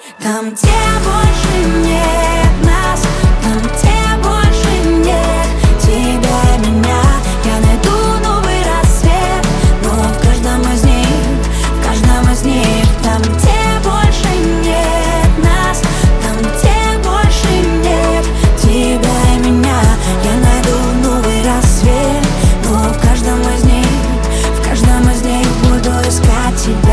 Там, где больше нет нас, там, где больше нет тебя и меня, я найду новый рассвет. Но в каждом из них, в каждом из них, там, где больше нет нас, там, где больше нет тебя и меня, я найду новый рассвет. Но в каждом из них буду искать тебя.